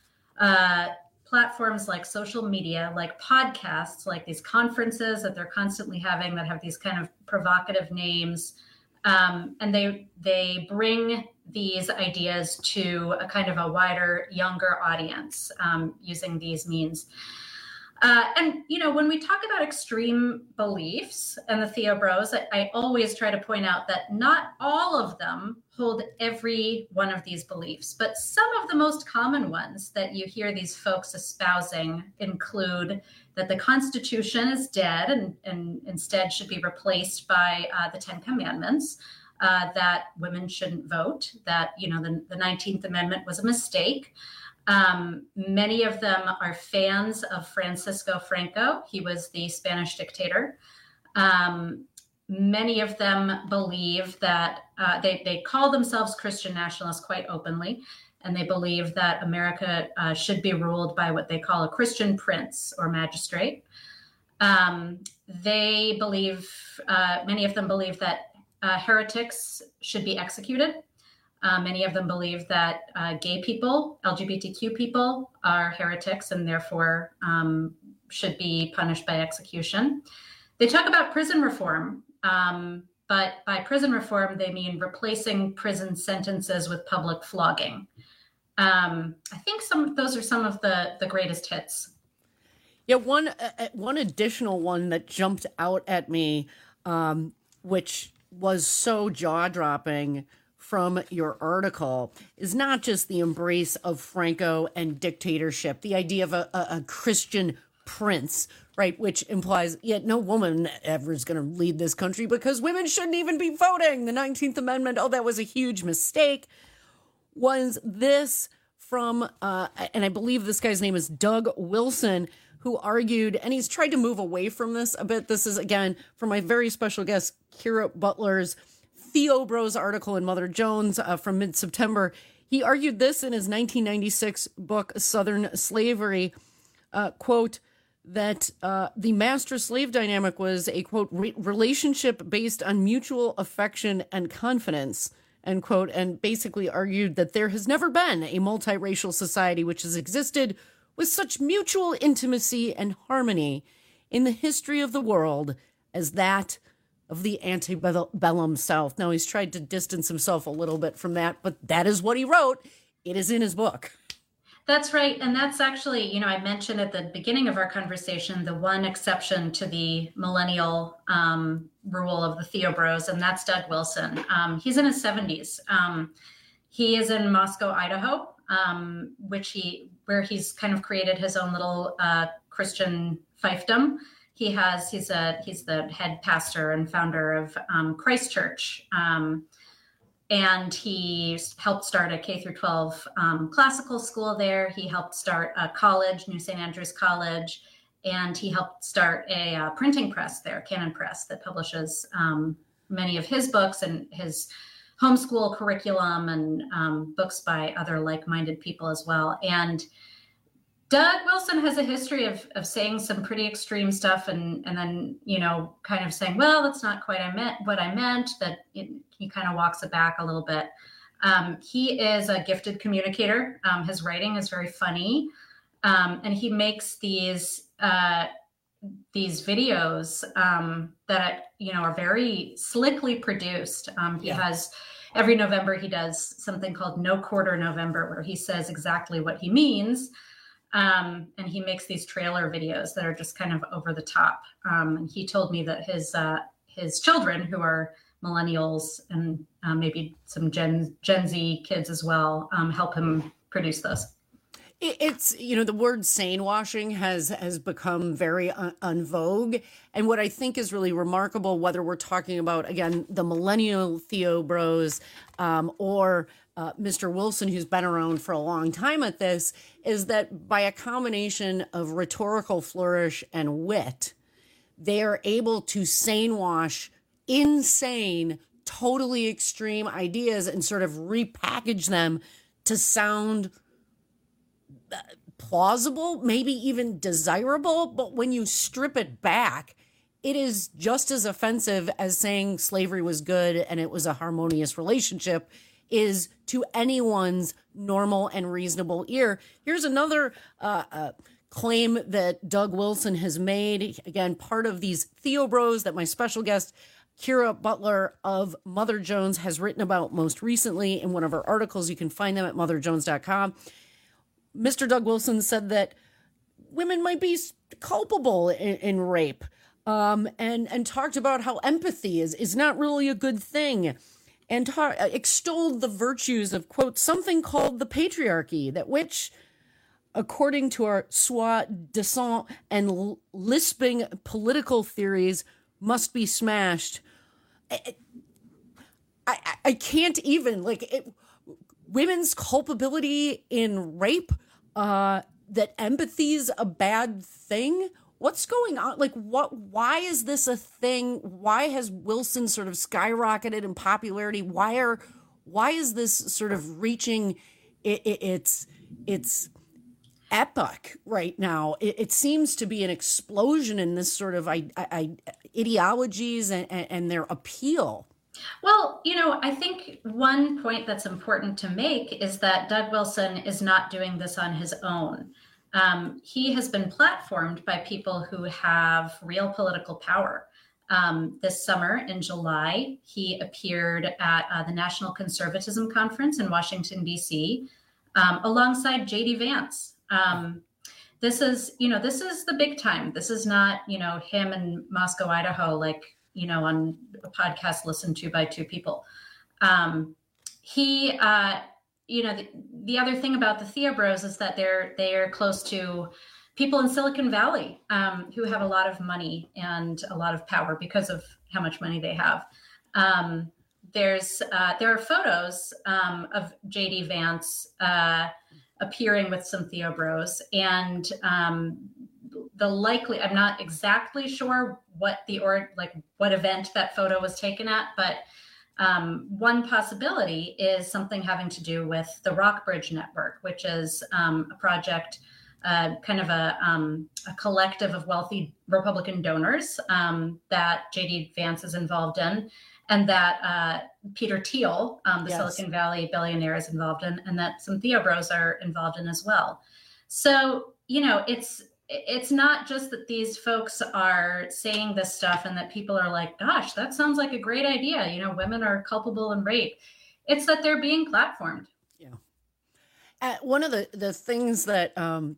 uh, platforms like social media, like podcasts, like these conferences that they're constantly having that have these kind of provocative names. Um, and they they bring these ideas to a kind of a wider, younger audience um, using these means. Uh, and, you know, when we talk about extreme beliefs and the Theo Bros, I, I always try to point out that not all of them hold every one of these beliefs, but some of the most common ones that you hear these folks espousing include that the Constitution is dead and, and instead should be replaced by uh, the Ten Commandments, uh, that women shouldn't vote, that, you know, the, the nineteenth Amendment was a mistake. Um, many of them are fans of Francisco Franco. He was the Spanish dictator. Um, many of them believe that uh, they, they call themselves Christian nationalists quite openly, and they believe that America uh, should be ruled by what they call a Christian prince or magistrate. Um, they believe, uh, many of them believe that uh, heretics should be executed. Uh, many of them believe that uh, gay people, L G B T Q people, are heretics and therefore um, should be punished by execution. They talk about prison reform, um, but by prison reform, they mean replacing prison sentences with public flogging. Um, I think some those are some of the, the greatest hits. Yeah, one uh, one additional one that jumped out at me, um, which was so jaw-dropping from your article, is not just the embrace of Franco and dictatorship, the idea of a, a, a Christian prince, right, which implies yet no woman ever is going to lead this country because women shouldn't even be voting. The nineteenth Amendment, oh, that was a huge mistake. Was this from, uh, and I believe this guy's name is Doug Wilson, who argued, and he's tried to move away from this a bit. This is, again, from my very special guest, Kira Butler's Theo Bros article in Mother Jones uh, from mid-September. He argued this in his nineteen ninety-six book, Southern Slavery, uh, quote, that uh, the master-slave dynamic was a, quote, re- relationship based on mutual affection and confidence, end quote, and basically argued that there has never been a multiracial society which has existed with such mutual intimacy and harmony in the history of the world as that of the antebellum South. Now, he's tried to distance himself a little bit from that, but that is what he wrote. It is in his book. That's right. And that's actually, you know, I mentioned at the beginning of our conversation, the one exception to the millennial um, rule of the Theo Bros, and that's Doug Wilson. Um, he's in his seventies. Um, he is in Moscow, Idaho, um, which he, where he's kind of created his own little uh, Christian fiefdom. He has, he's a, he's the head pastor and founder of um, Christ Church. Um, and he helped start a K through twelve um, classical school there. He helped start a college, New Saint Andrews College. and he helped start a uh, printing press there, Canon Press, that publishes um, many of his books and his homeschool curriculum and um, books by other like-minded people as well. And Doug Wilson has a history of of saying some pretty extreme stuff, and and then you know kind of saying, well, that's not quite I meant what I meant. That it, he kind of walks it back a little bit. Um, he is a gifted communicator. Um, his writing is very funny, um, and he makes these uh, these videos um, that you know are very slickly produced. Um, he yeah. has every November he does something called No Quarter November, where he says exactly what he means. Um, and he makes these trailer videos that are just kind of over the top. Um, and he told me that his uh, his children, who are millennials and uh, maybe some Gen Gen Z kids as well, um, help him produce those. It's, you know, the word sane washing has has become very un, un vogue. And what I think is really remarkable, whether we're talking about, again, the millennial Theo Bros um, or uh, Mister Wilson, who's been around for a long time at this, is that by a combination of rhetorical flourish and wit, they are able to sane wash insane, totally extreme ideas and sort of repackage them to sound plausible, maybe even desirable. But when you strip it back, it is just as offensive as saying slavery was good and it was a harmonious relationship is to anyone's normal and reasonable ear. Here's another uh, uh, claim that Doug Wilson has made. Again, part of these Theo Bros that my special guest Kira Butler of Mother Jones has written about most recently in one of her articles. You can find them at mother jones dot com. Mister Doug Wilson said that women might be culpable in, in rape, um, and and talked about how empathy is is not really a good thing, and ta- extolled the virtues of, quote, something called the patriarchy, that which, according to our soi disant and lisping political theories, must be smashed. I, I, I can't even, like, it, women's culpability in rape, uh, that empathy's a bad thing. What's going on? Like, what, why is this a thing? Why has Wilson sort of skyrocketed in popularity? Why are, why is this sort of reaching it, it, its, its epoch right now? It, it seems to be an explosion in this sort of I, I, ideologies and, and their appeal. Well, you know, I think one point that's important to make is that Doug Wilson is not doing this on his own. Um, he has been platformed by people who have real political power. Um, this summer in July, he appeared at uh, the National Conservatism Conference in Washington, D C, um, alongside J D Vance. Um, this is, you know, this is the big time. This is not, you know, him in Moscow, Idaho, like, you know, on a podcast listened to by two people. Um, he, uh, you know, the, the other thing about the Theo Bros is that they're, they're close to people in Silicon Valley um, who have a lot of money and a lot of power because of how much money they have. Um, there's, uh, there are photos um, of J D Vance uh, appearing with some Theo Bros, and um, the likely, I'm not exactly sure what the, or like what event that photo was taken at, but um, one possibility is something having to do with the Rockbridge Network, which is um, a project, uh, kind of a, um, a collective of wealthy Republican donors um, that J D Vance is involved in, and that uh, Peter Thiel, um, the yes. Silicon Valley billionaire, is involved in, and that some Theo Bros are involved in as well. So, you know, it's, it's not just that these folks are saying this stuff and that people are like, gosh, that sounds like a great idea. You know, women are culpable in rape. It's that they're being platformed. Yeah. Uh, one of the, the things that um,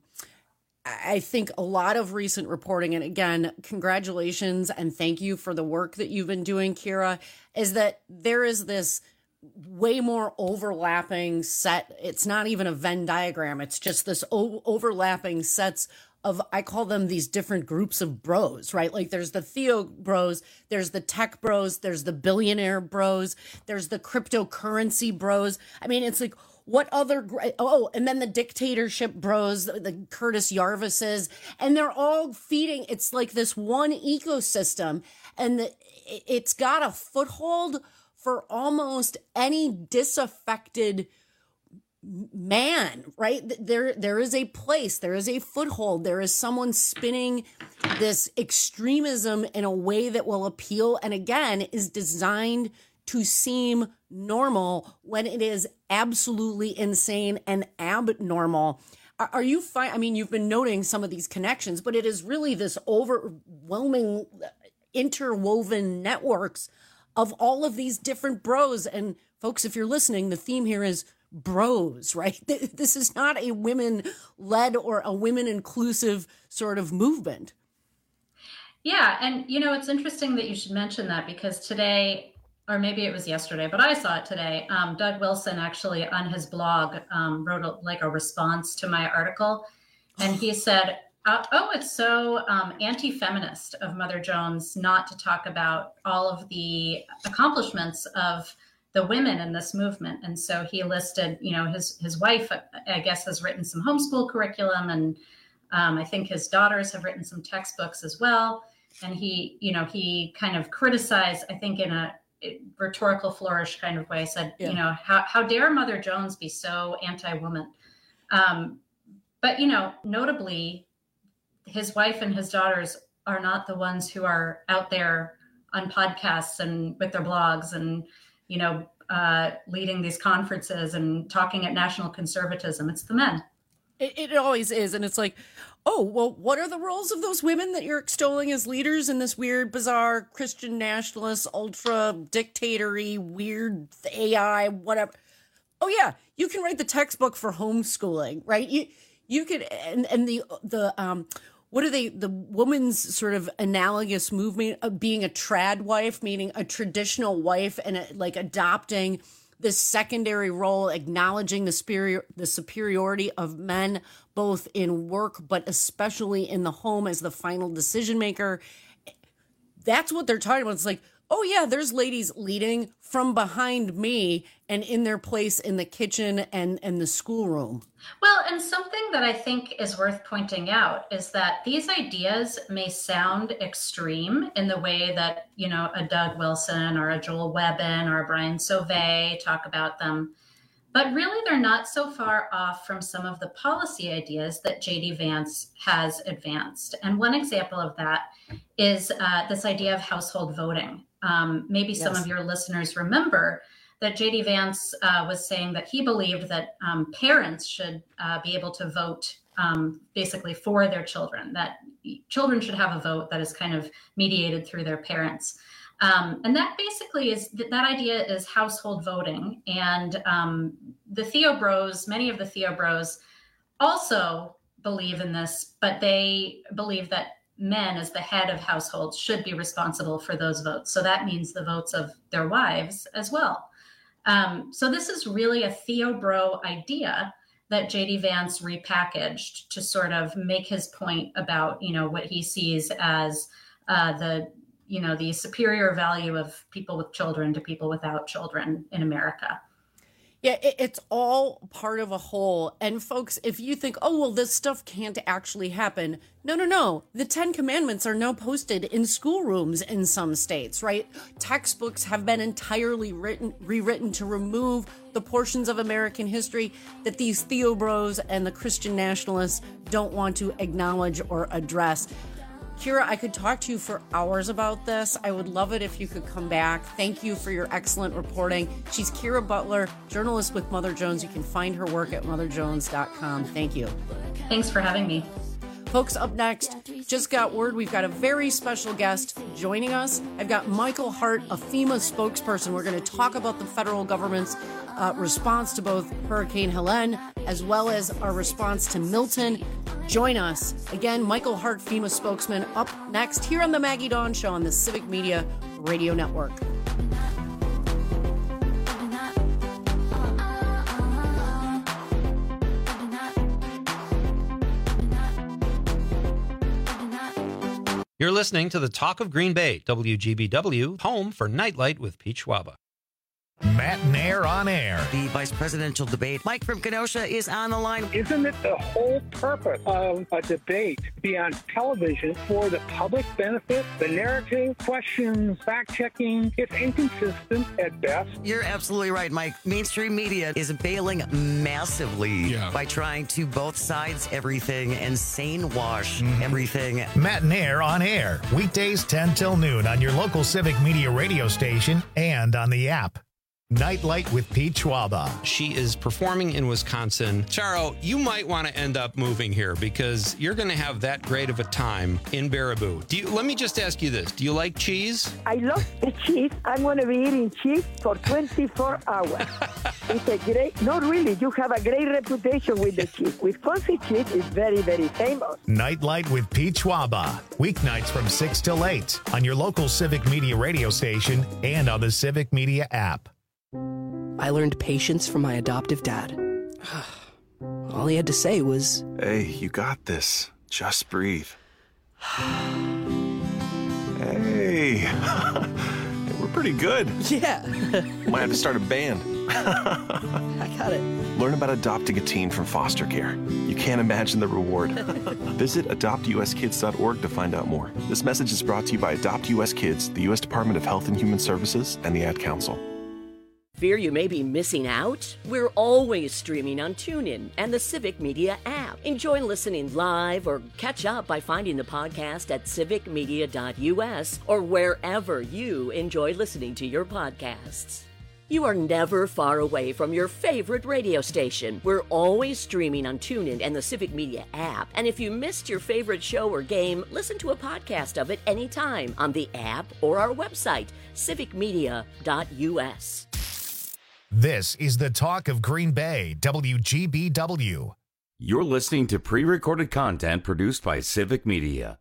I think a lot of recent reporting, and again, congratulations and thank you for the work that you've been doing, Kira, is that there is this way more overlapping set. It's not even a Venn diagram. It's just this o- overlapping sets of, I call them these different groups of bros, right? Like there's the Theo Bros, there's the tech bros, there's the billionaire bros, there's the cryptocurrency bros. I mean, it's like, what other, gr- oh, and then the dictatorship bros, the, the Curtis Yarvises, and they're all feeding, it's like this one ecosystem, and the, it's got a foothold for almost any disaffected man, right? There, there is a place, there is a foothold, there is someone spinning this extremism in a way that will appeal, and again, is designed to seem normal when it is absolutely insane and abnormal. Are, are you fine? I mean, you've been noting some of these connections, but it is really this overwhelming, interwoven networks of all of these different bros. And folks, if you're listening, the theme here is bros, right? This is not a women-led or a women-inclusive sort of movement. Yeah, and you know, it's interesting that you should mention that, because today, or maybe it was yesterday, but I saw it today, um, Doug Wilson actually on his blog um, wrote a, like a response to my article, and he said, uh, oh, it's so um, anti-feminist of Mother Jones not to talk about all of the accomplishments of the women in this movement. And so he listed, you know, his his wife, I guess, has written some homeschool curriculum, and um, I think his daughters have written some textbooks as well. And he, you know, he kind of criticized, I think in a rhetorical flourish kind of way, said, yeah. you know, how, how dare Mother Jones be so anti-woman? Um, but, you know, notably, his wife and his daughters are not the ones who are out there on podcasts and with their blogs and, you know, uh, leading these conferences and talking at national conservatism. It's the men. It, it always is. And it's like, oh, well, what are the roles of those women that you're extolling as leaders in this weird, bizarre, Christian nationalist, ultra dictatory, weird A I, whatever? Oh, yeah, you can write the textbook for homeschooling, right? You you could, and, and the, the um, what are they, the woman's sort of analogous movement of being a trad wife, meaning a traditional wife, and a, like adopting this secondary role, acknowledging the superior, the superiority of men, both in work, but especially in the home as the final decision maker. That's what they're talking about. It's like, oh yeah, there's ladies leading from behind me and in their place in the kitchen and, and the schoolroom. Well, and something that I think is worth pointing out is that these ideas may sound extreme in the way that, you know, a Doug Wilson or a Joel Webbin or a Brian Sauvé talk about them. But really, they're not so far off from some of the policy ideas that J D Vance has advanced. And one example of that is uh, this idea of household voting. Um, maybe yes. some of your listeners remember that J D Vance uh, was saying that he believed that um, parents should uh, be able to vote um, basically for their children, that children should have a vote that is kind of mediated through their parents. Um, and that basically is, that idea is household voting. And um, the Theo Bros, many of the Theo Bros also believe in this, but they believe that men as the head of households should be responsible for those votes. So that means the votes of their wives as well. Um, so this is really a Theo Bro idea that J D Vance repackaged to sort of make his point about, you know, what he sees as uh, the you know, the superior value of people with children to people without children in America. Yeah, it, it's all part of a whole. And folks, if you think, oh, well, this stuff can't actually happen. No, no, no. The Ten Commandments are now posted in schoolrooms in some states, right? Textbooks have been entirely written, rewritten to remove the portions of American history that these Theo Bros and the Christian nationalists don't want to acknowledge or address. Kira, I could talk to you for hours about this. I would love it if you could come back. Thank you for your excellent reporting. She's Kira Butler, journalist with Mother Jones. You can find her work at mother jones dot com. Thank you. Thanks for having me. Folks, up next, just got word we've got a very special guest joining us. I've got Michael Hart, a FEMA spokesperson. We're going to talk about the federal government's uh, response to both Hurricane Helene as well as our response to Milton. Join us. Again, Michael Hart, FEMA spokesman, up next here on the Maggie Dawn Show on the Civic Media Radio Network. You're listening to the Talk of Green Bay, W G B W, home for Nightlight with Pete Schwaba. Matt Nair on air. The vice presidential debate. Mike from Kenosha is on the line. Isn't it the whole purpose of a debate to be on television for the public benefit? The narrative, questions, fact-checking, it's inconsistent at best. You're absolutely right, Mike. Mainstream media is bailing massively Yeah. by trying to both sides everything and sane wash Mm-hmm. everything. Matt Nair on air. Weekdays ten till noon on your local Civic Media radio station and on the app. Nightlight with Pete Schwaba. She is performing in Wisconsin. Charo, you might want to end up moving here because you're going to have that great of a time in Baraboo. Do you, let me just ask you this. Do you like cheese? I love the cheese. I'm going to be eating cheese for twenty-four hours. It's a great, not really, you have a great reputation with the cheese. Wisconsin cheese is very, very famous. Nightlight with Pete Schwaba. Weeknights from six till eight on your local Civic Media radio station and on the Civic Media app. I learned patience from my adoptive dad. All he had to say was, "Hey, you got this. Just breathe." Hey, we're pretty good. Yeah. Might have to start a band. I got it. Learn about adopting a teen from foster care. You can't imagine the reward. Visit adopt u s kids dot org to find out more. This message is brought to you by Adopt U S Kids, the U S Department of Health and Human Services, and the Ad Council. Fear you may be missing out? We're always streaming on TuneIn and the Civic Media app. Enjoy listening live or catch up by finding the podcast at civic media dot u s or wherever you enjoy listening to your podcasts. You are never far away from your favorite radio station. We're always streaming on TuneIn and the Civic Media app. And if you missed your favorite show or game, listen to a podcast of it anytime on the app or our website, civic media dot u s. This is the Talk of Green Bay, W G B W. You're listening to pre-recorded content produced by Civic Media.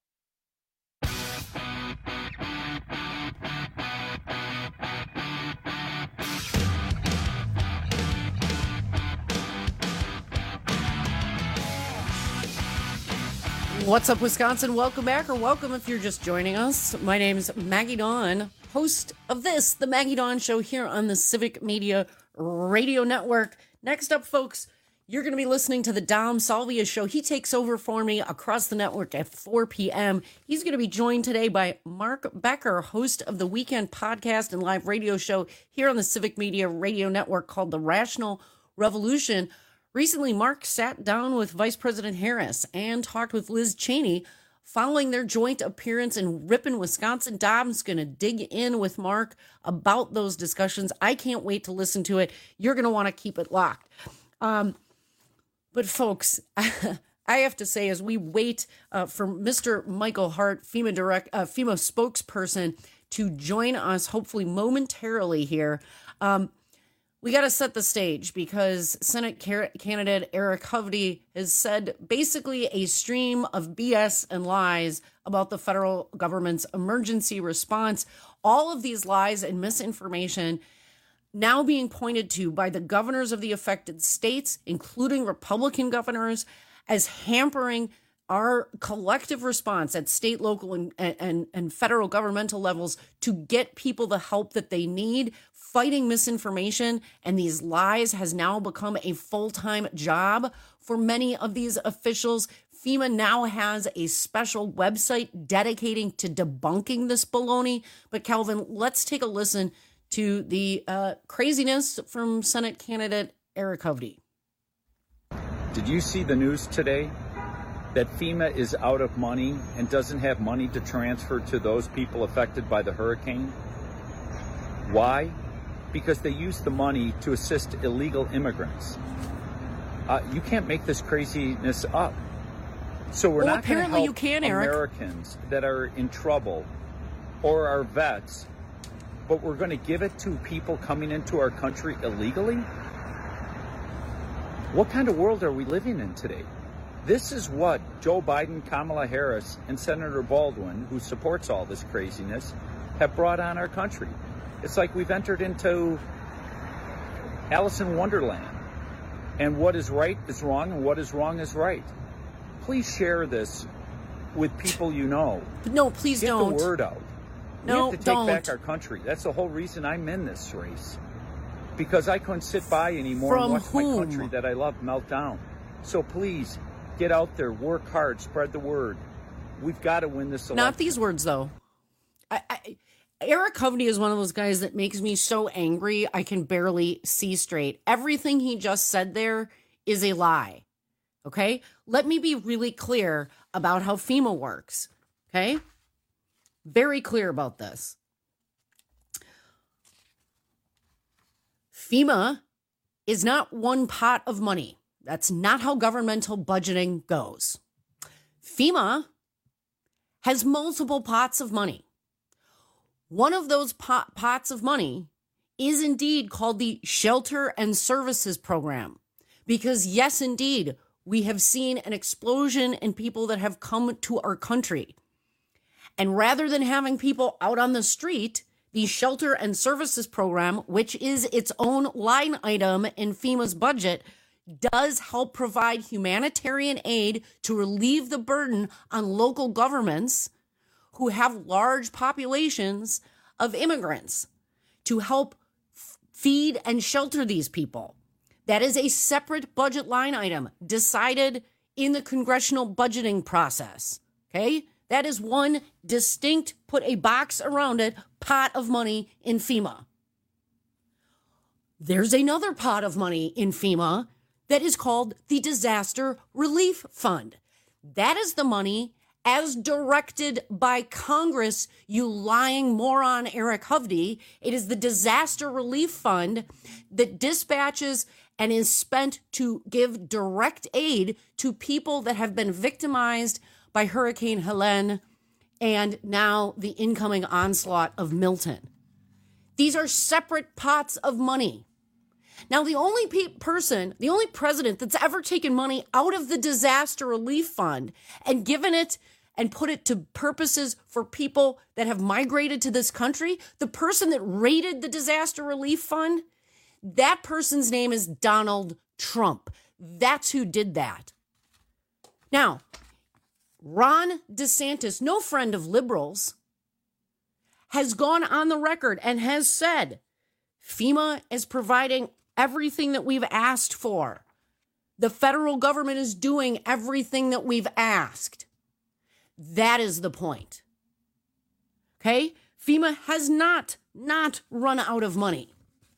What's up, Wisconsin? Welcome back, or welcome if you're just joining us. My name's Maggie Dawn, host of this, the Maggie Dawn Show, here on the Civic Media Radio Network. Next up, folks, you're going to be listening to the Dom Salvia Show. He takes over for me across the network at four p.m. He's going to be joined today by Mark Becker, host of the weekend podcast and live radio show here on the Civic Media Radio Network called The Rational Revolution. Recently, Mark sat down with Vice President Harris and talked with Liz Cheney following their joint appearance in Ripon, Wisconsin. Dom's going to dig in with Mark about those discussions. I can't wait to listen to it. You're going to want to keep it locked. Um, but folks, I have to say, as we wait uh, for Mister Michael Hart, FEMA direct, uh, FEMA spokesperson, to join us, hopefully momentarily here, um, we got to set the stage because Senate candidate Eric Hovde has said basically a stream of B S and lies about the federal government's emergency response. All of these lies and misinformation now being pointed to by the governors of the affected states, including Republican governors, as hampering our collective response at state, local, and, and, and federal governmental levels to get people the help that they need. Fighting misinformation and these lies has now become a full-time job for many of these officials. FEMA now has a special website dedicating to debunking this baloney. But Calvin, let's take a listen to the uh, craziness from Senate candidate Eric Hovde. Did you see the news today that FEMA is out of money and doesn't have money to transfer to those people affected by the hurricane? Why? Because they use the money to assist illegal immigrants. Uh, you can't make this craziness up. So we're well, not going to help you can, Eric. Americans that are in trouble or our vets, but we're going to give it to people coming into our country illegally? What kind of world are we living in today? This is what Joe Biden, Kamala Harris, and Senator Baldwin, who supports all this craziness, have brought on our country. It's like we've entered into Alice in Wonderland. And what is right is wrong, and what is wrong is right. Please share this with people you know. No, please don't. Get the word out. No, we have to take don't. back our country. That's the whole reason I'm in this race. because I couldn't sit by anymore From and watch whom? my country that I love melt down. So please, get out there, work hard, spread the word. We've got to win this election. Not these words, though. I, I, Eric Hovde is one of those guys that makes me so angry I can barely see straight. Everything he just said there is a lie. Okay? Let me be really clear about how FEMA works. Okay? Very clear about this. FEMA is not one pot of money. That's not how governmental budgeting goes. FEMA has multiple pots of money. One of those pot, pots of money is indeed called the Shelter and Services Program. Because yes, indeed, we have seen an explosion in people that have come to our country. And rather than having people out on the street, the Shelter and Services Program, which is its own line item in FEMA's budget, does help provide humanitarian aid to relieve the burden on local governments who have large populations of immigrants to help f- feed and shelter these people. That is a separate budget line item decided in the congressional budgeting process. Okay? That is one distinct, put a box around it, pot of money in FEMA. There's another pot of money in FEMA that is called the Disaster Relief Fund. That is the money as directed by Congress, you lying moron Eric Hovde. It is the Disaster Relief Fund that dispatches and is spent to give direct aid to people that have been victimized by Hurricane Helene and now the incoming onslaught of Milton. These are separate pots of money. Now, the only pe- person, the only president that's ever taken money out of the Disaster Relief Fund and given it and put it to purposes for people that have migrated to this country, the person that raided the Disaster Relief Fund, that person's name is Donald Trump. That's who did that. Now, Ron DeSantis, no friend of liberals, has gone on the record and has said FEMA is providing everything that we've asked for. The federal government is doing everything that we've asked. That is the point. Okay? FEMA has not, not run out of money.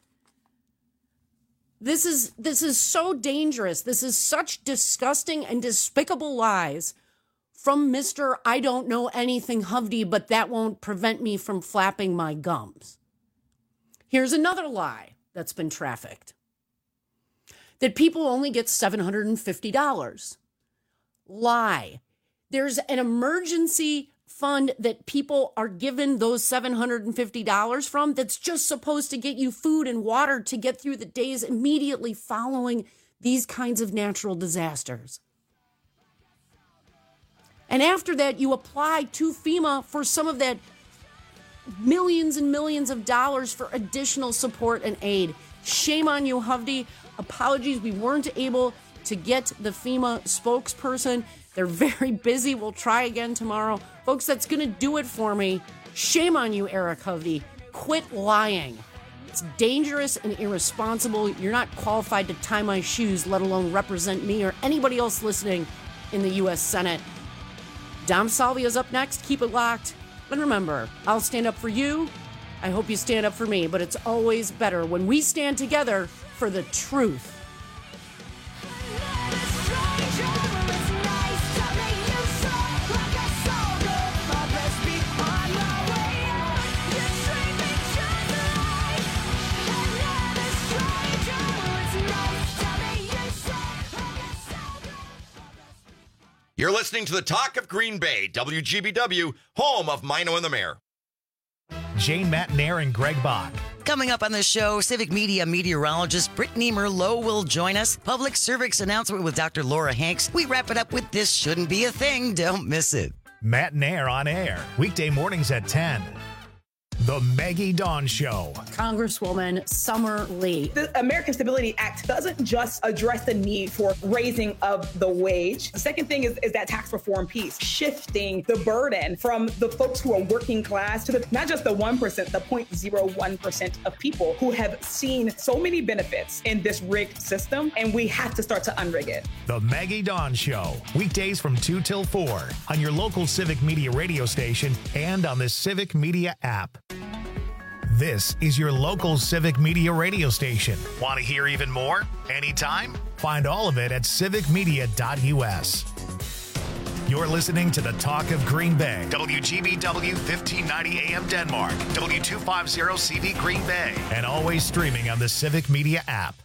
This is, this is so dangerous. This is such disgusting and despicable lies from Mister I don't know anything Hovde, but that won't prevent me from flapping my gums. Here's another lie that's been trafficked. That people only get seven hundred fifty dollars. Lie. There's an emergency fund that people are given those seven hundred fifty dollars from that's just supposed to get you food and water to get through the days immediately following these kinds of natural disasters. And after that, you apply to FEMA for some of that millions and millions of dollars for additional support and aid. Shame on you, Hovde. Apologies, we weren't able to get the FEMA spokesperson. They're very busy. We'll try again tomorrow. Folks, that's going to do it for me. Shame on you, Eric Hovde. Quit lying. It's dangerous and irresponsible. You're not qualified to tie my shoes, let alone represent me or anybody else listening in the U S Senate. Dom Salvia's up next. Keep it locked. And remember, I'll stand up for you. I hope you stand up for me, but it's always better when we stand together for the truth. You're listening to the Talk of Green Bay, W G B W, home of Mino and the Mayor. Jane Matnair and Greg Bach. Coming up on the show, Civic Media meteorologist Brittany Merlot will join us. Public service announcement with Doctor Laura Hanks. We wrap it up with This Shouldn't Be a Thing. Don't miss it. Matnair on air, weekday mornings at ten. The Maggie Dawn Show. Congresswoman Summer Lee. The American Stability Act doesn't just address the need for raising of the wage. The second thing is, is that tax reform piece, shifting the burden from the folks who are working class to the, not just the one percent, the zero point zero one percent of people who have seen so many benefits in this rigged system, and we have to start to unrig it. The Maggie Dawn Show, weekdays from two till four on your local Civic Media radio station and on the Civic Media app. This is your local Civic Media radio station. Want to hear even more? Anytime? Find all of it at civic media dot u s. You're listening to the Talk of Green Bay. W G B W fifteen ninety A M Denmark. W two fifty C V Green Bay. And always streaming on the Civic Media app.